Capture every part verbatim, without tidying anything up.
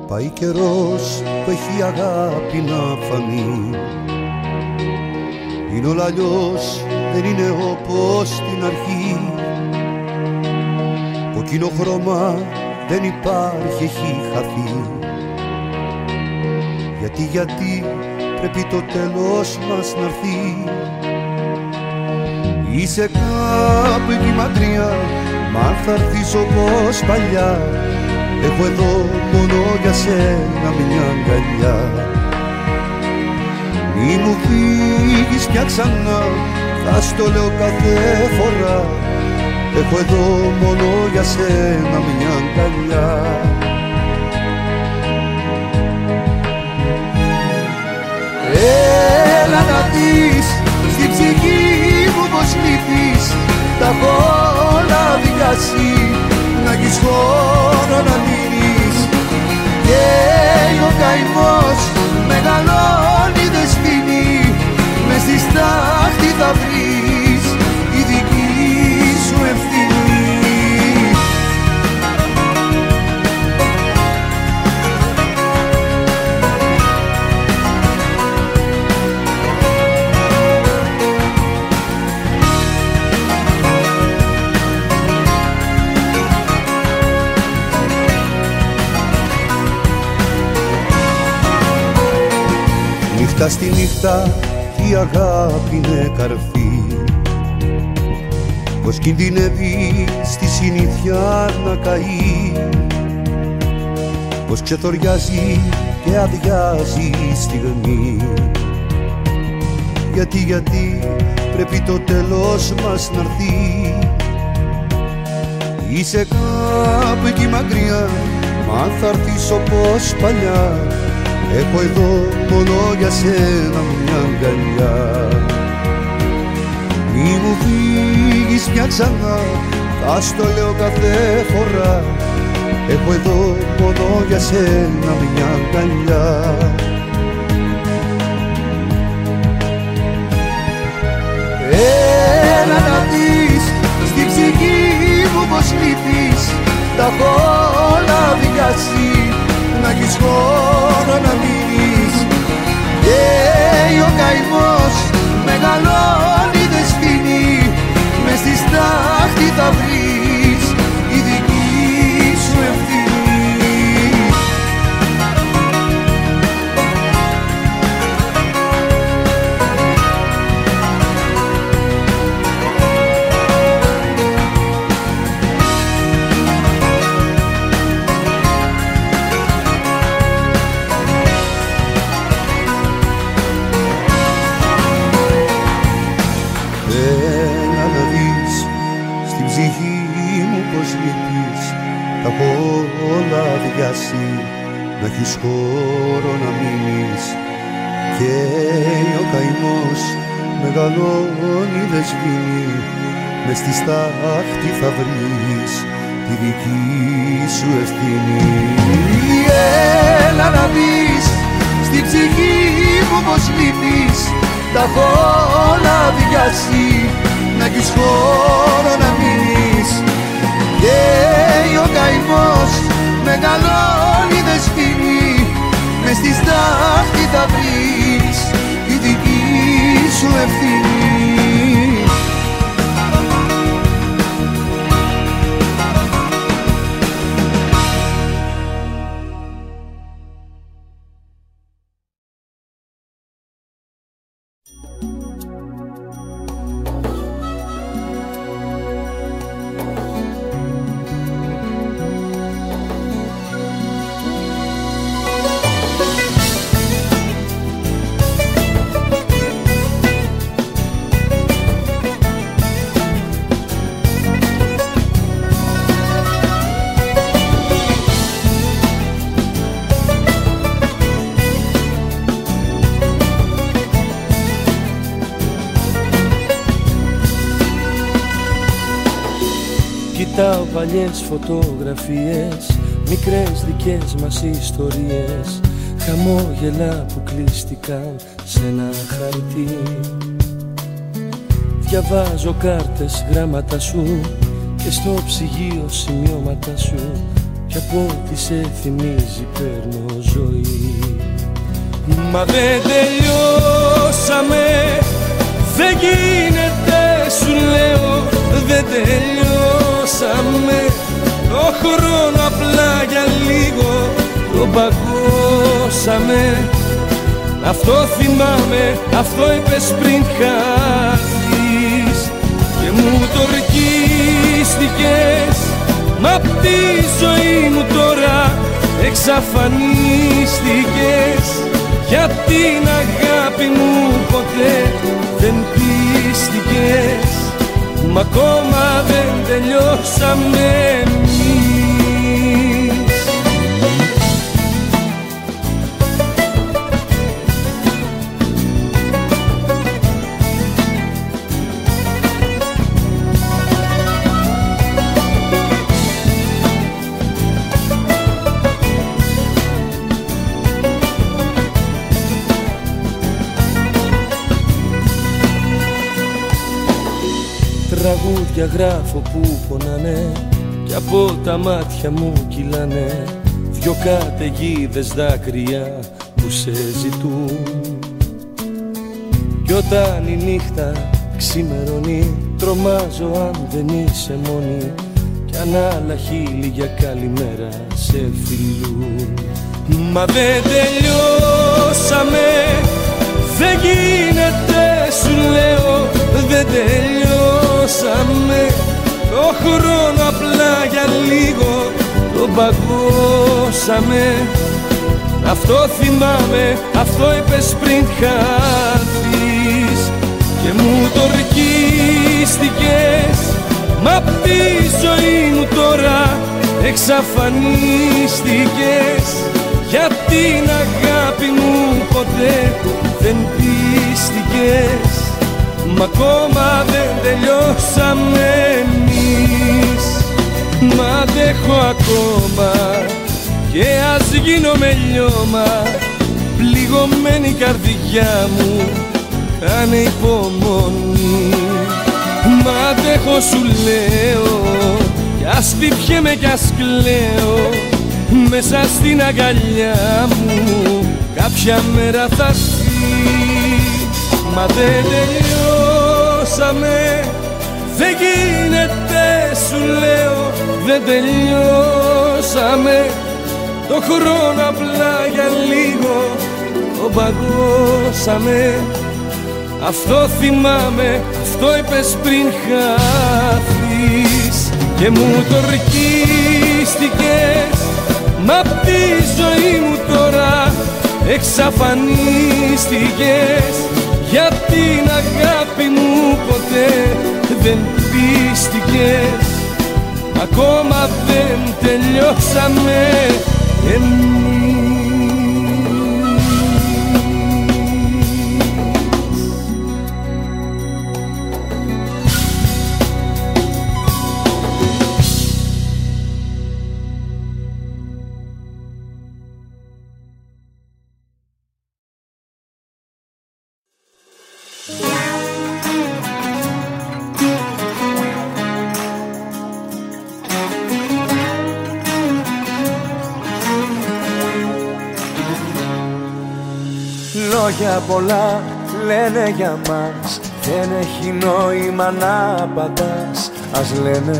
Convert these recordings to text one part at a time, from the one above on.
Πάει καιρός που έχει αγάπη να φανεί. Είναι όλα αλλιώς, δεν είναι όπως στην αρχή. Κοκκίνο χρώμα δεν υπάρχει, έχει χαθεί. Γιατί, γιατί πρέπει το τέλος μας να έρθει. Είσαι κάπου εκεί μακριά, μα θα έρθεις όπως παλιά. Έχω εδώ μόνο για σένα μια αγκαλιά. Μη μου φύγεις πια ξανά, θα στο λέω κάθε φορά. Έχω εδώ μόνο για σένα μια αγκαλιά. Έλα να δεις στην ψυχή μου πως λείπεις. Τα έχω όλα δικάσει, να έχεις χώρο να μείνεις. Και ο καημός μεγαλώνει, δεν σβήνει. Μες στη στάχτη θα βρεις τη δική σου ευθύνη. Νύχτα στη νύχτα η αγάπη είναι καρφί. Πως κινδυνεύει στη συνήθεια να καεί. Πως ξεθοριάζει και αδειάζει η στιγμή. Γιατί, γιατί πρέπει το τέλος μας να έρθει. Είσαι κάπου εκεί μακριά, μα θα έρθεις όπως παλιά. Έχω εδώ μόνο για σένα μια αγκαλιά. Μη μου φύγεις πια ξανά, θα στο λέω κάθε φορά. Έχω εδώ μόνο για σένα μια αγκαλιά. Έλα να δεις στην ψυχή μου πως λείπεις. Τα έχω όλα δικάσει, να έχεις χώρο να μείνεις. Και ο καημός μεγαλώνει, δεν σβήνει. Μες στη στάχτη θα βρεις τη δική σου ευθύνη. Τα έχω όλα αδειάσει, να έχεις χώρο να μείνεις. Και ο καημός μεγαλώνει, δεν σβήνει. Μες στη στάχτη θα βρεις τη δική σου ευθύνη. Έλα να δεις στην ψυχή μου πως λείπεις. Τα έχω όλα αδειάσει, να έχεις χώρο να μείνεις. Και ο καημός μεγαλώνει, δεν σβήνει. Μες στη στάχτη θα βρεις τη δική σου ευθύνη. Κοιτάω παλιές φωτογραφίες, μικρές δικές μας ιστορίες, χαμόγελα που κλείστηκαν σε ένα χαρτί. Διαβάζω κάρτες, γράμματα σου και στο ψυγείο σημειώματα σου. κι από ό,τι σε θυμίζει παίρνω ζωή. Μα δεν τελειώσαμε, δεν γίνεται σου λέω, δεν τελειώσαμε. Το χρόνο απλά για λίγο τον παγώσαμε. Αυτό θυμάμαι, αυτό είπες πριν χάθεις και μου το ορκίστηκες. Μα απ' τη ζωή μου τώρα εξαφανίστηκες. Για την αγάπη μου ποτέ δεν πίστηκες. Μα ακόμα δεν τελειώσαμε εμείς. Τραγούδια γράφω που πονάνε κι από τα μάτια μου κυλάνε δυο καταιγίδες δάκρυα που σε ζητούν. Κι όταν η νύχτα ξημερώνει τρομάζω αν δεν είσαι μόνη κι αν άλλα χείλη για καλημέρα σε φιλούν. Μα δεν τελειώσαμε, δεν γίνεται σου λέω, δεν τελειώσαμε. Το χρόνο απλά για λίγο τον παγώσαμε. Αυτό θυμάμαι, αυτό είπες πριν χάθεις και μου το ορκίστηκες. Μα απ' τη ζωή μου τώρα εξαφανίστηκες. Για την αγάπη μου ποτέ δεν πίστηκες. Μα ακόμα δεν τελειώσαμε εμείς. Μα αντέχω ακόμα και ας γίνομαι λιώμα. Πληγωμένη καρδιά μου κάνε υπομονή. Μα αντέχω σου λέω κι ας πηπιέμαι κι ας κλαίω. Μέσα στην αγκαλιά μου κάποια μέρα θα έρθει. Μα δεν τελειώσαμε, δεν γίνεται σου λέω, δεν τελειώσαμε. Το χρόνο απλά για λίγο τον παγώσαμε. Αυτό θυμάμαι, αυτό είπες πριν χάθεις και μου το ορκίστηκες. Μα απ' τη ζωή μου τώρα εξαφανίστηκες. Για την αγάπη μου ποτέ δεν πίστηκες. Ακόμα δεν τελειώσαμε εμείς. Λόγια πολλά λένε για μας, δεν έχει νόημα να απαντάς. Ας λένε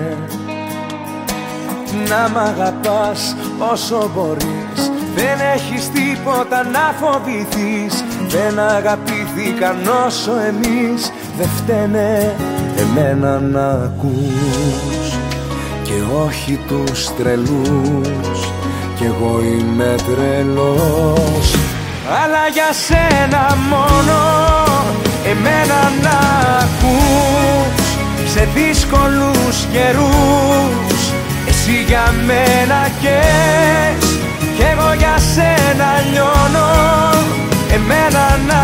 να μ' αγαπάς όσο μπορείς, δεν έχεις τίποτα να φοβηθείς. Δεν αγαπήθηκαν όσο εμείς, δεν φταίνε εμένα να ακούς και όχι τους τρελούς. Κι εγώ είμαι τρελός, αλλά για σένα μόνο εμένα να ακούς. Σε δύσκολους καιρούς εσύ για μένα καις, κι εγώ για σένα λιώνω. Εμένα να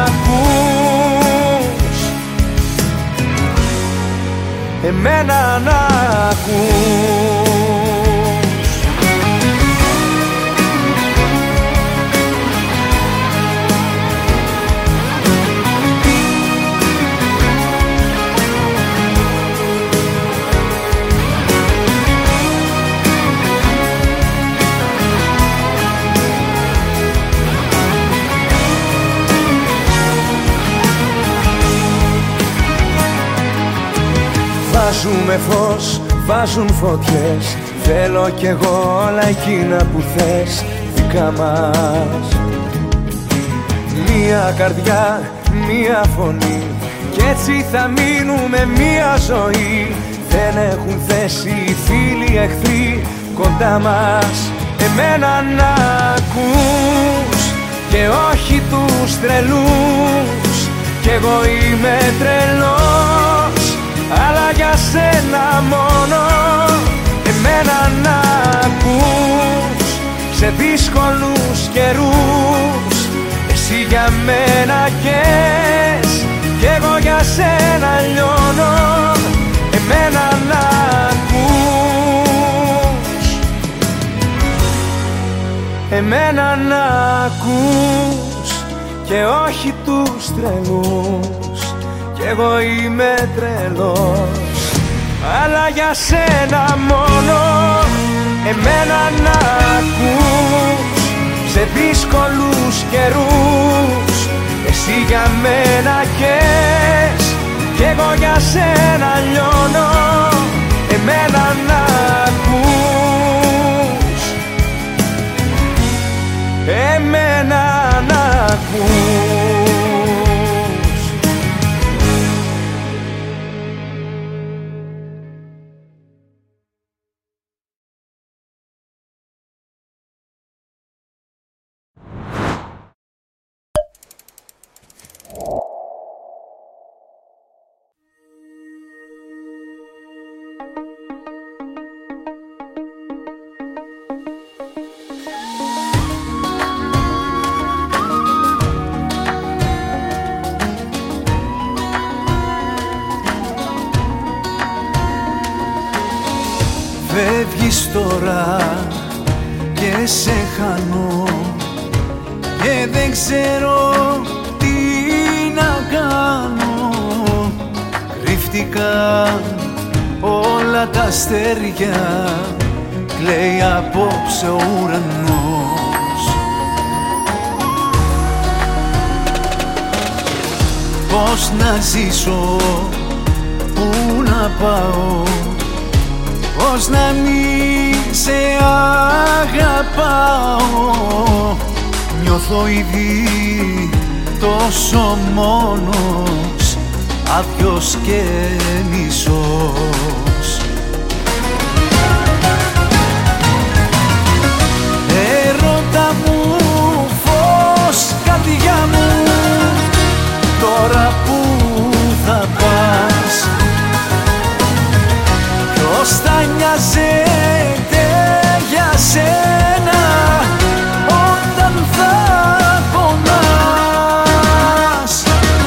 ακούς, εμένα να ακούς. βάζουμε φως, βάζουν φωτιές. Θέλω κι εγώ όλα εκείνα που θες δικά μας. Μία καρδιά, μία φωνή, κι έτσι θα μείνουμε μία ζωή. Δεν έχουν θέση οι φίλοι εχθροί κοντά μας. Εμένα να ακούς και όχι τους τρελούς. Κι εγώ είμαι τρελός, αλλά για σένα μόνο. Εμένα να ακούς σε δύσκολους καιρούς. Εσύ για μένα καις κι εγώ για σένα λιώνω. Εμένα να ακούς, εμένα να ακούς και όχι τους τρελούς. Κι εγώ είμαι τρελός, αλλά για σένα μόνο. Εμένα να ακούς σε δύσκολους καιρούς. Εσύ για μένα καις κι εγώ για σένα λιώνω. Εμένα να ακούς, εμένα να ακούς. Φεύγεις τώρα και σε χάνω και δεν ξέρω τι να κάνω. Κρύφτηκαν όλα τα αστέρια, κλαίει απόψε ο ουρανός. Πώς να ζήσω, πού να πάω, πώς να μη σε αγαπάω. Νιώθω ήδη τόσο μόνος, άδειος και μισός. Έρωτα μου, φως, καρδιά μου, τώρα που θα πας, ποιος θα νοιάζεται για σένα όταν θα πονάς.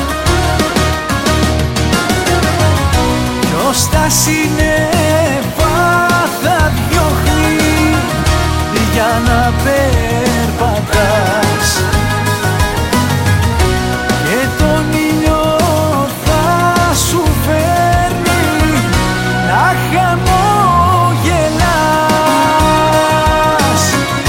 Ποιος τα σύννεφα θα διώχνει για να περπατάς και τον ήλιο θα σου φέρνει να χαμογελάς.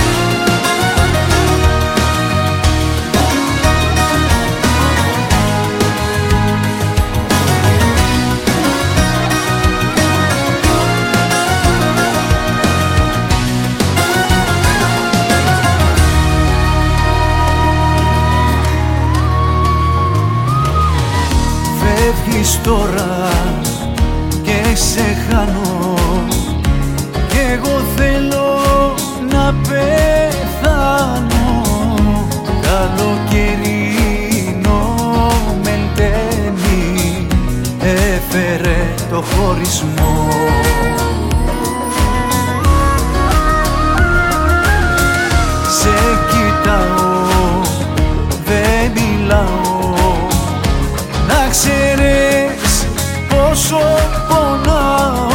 Φεύγεις τώρα και σε χάνω κι εγώ θέλω να πεθάνω. Καλοκαιρινό μελτέμι έφερε το χωρισμό. Σε κοιτάω, δεν μιλάω, να ξέρεις πόσο πονάω.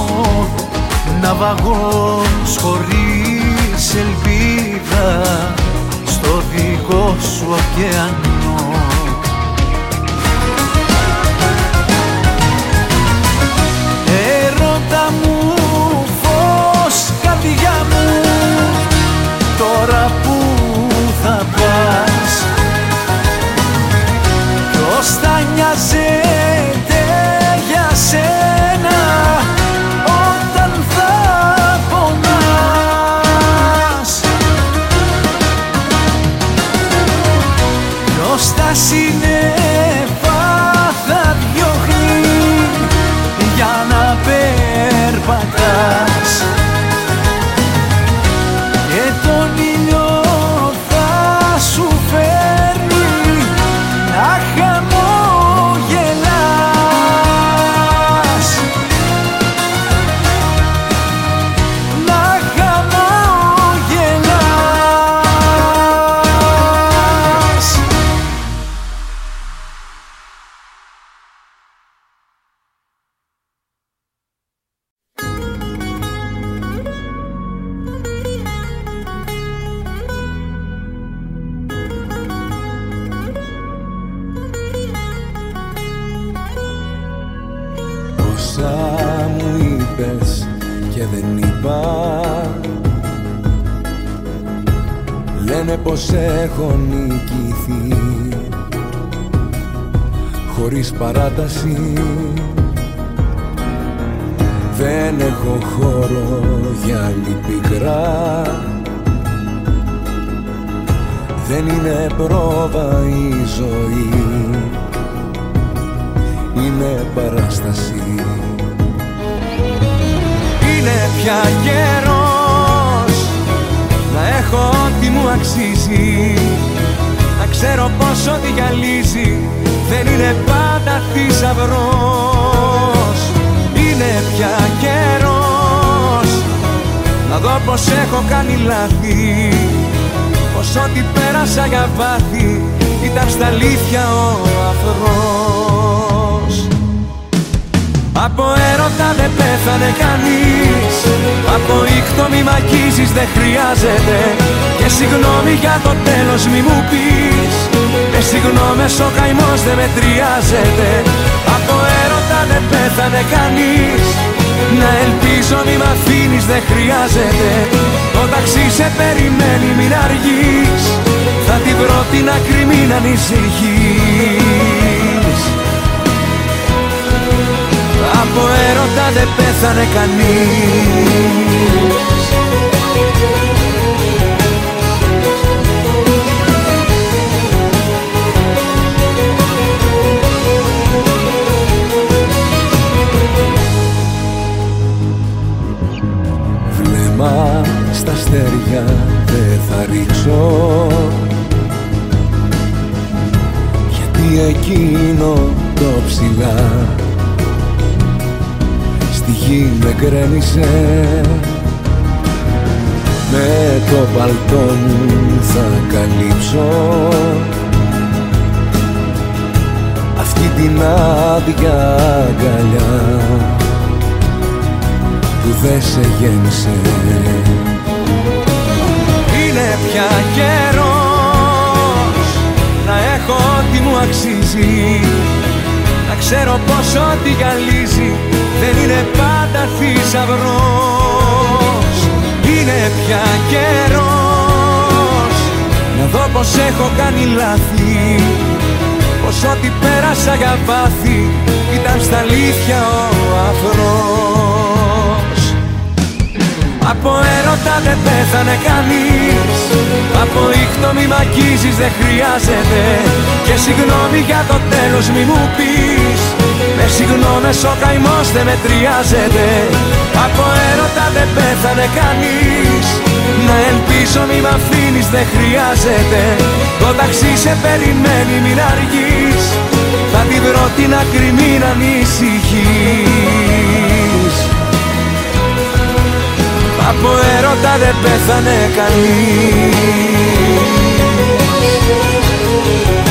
Ναυαγός χωρίς ελπίδα στο δικό σου ωκεανό. Έρωτα μου, φως, καρδιά μου, τώρα που θα πας, ποιος θα νοιάζεται για σένα όσα μου είπες και δεν είπα. Λένε πως έχω νικηθεί χωρίς παράταση. Δεν έχω χώρο για άλλη πικρά. Δεν είναι πρόβα η ζωή, είναι παράσταση. Είναι πια καιρός να έχω ό,τι μου αξίζει, να ξέρω πως ό,τι γυαλίζει δεν είναι πάντα θησαυρός. Είναι πια καιρός να δω πως έχω κάνει λάθη, πως ό,τι πέρασα για βάθη ήταν στα αλήθεια ο αφρός. Από έρωτα δεν πέθανε κανείς, από ήχτο μη μ' αγγίζεις δεν χρειάζεται, και συγγνώμη για το τέλος μη μου πεις, με συγγνώμες ο καημός δεν μετριάζεται. Από έρωτα δεν πέθανε κανείς, να ελπίζω μη μ' αφήνεις δεν χρειάζεται, το ταξί σε περιμένει μην αργείς, θα την βρω την άκρη μην ανησυχείς. Από έρωτα δεν πέθανε κανείς. Βλέμμα στα αστέρια δεν θα ρίξω, γιατί εκείνο το ψηλά στη γη με γκρέμισε. Με το παλτό μου θα καλύψω αυτή την άδεια αγκαλιά που δεν σε γέμισε. Είναι πια καιρός να έχω ό,τι μου αξίζει, να ξέρω πως ό,τι γυαλίζει δεν είναι πάντα θησαυρός. Είναι πια καιρός να δω πως έχω κάνει λάθη, πως ό,τι πέρασα για βάθη ήταν στα αλήθεια ο αφρός. Από έρωτα δεν πέθανε κανείς, από ήχτο μη μ' αγγίζεις δεν χρειάζεται, και συγγνώμη για το τέλος μη μου πεις, με συγγνώμες ο καημός δεν μετριάζεται. Από έρωτα δεν πέθανε κανείς, να ελπίζω μη μ' αφήνεις δεν χρειάζεται, το ταξί σε περιμένει μην αργείς, θα την βρω την άκρη μην ανησυχείς. Από έρωτα δεν πέθανε κανείς.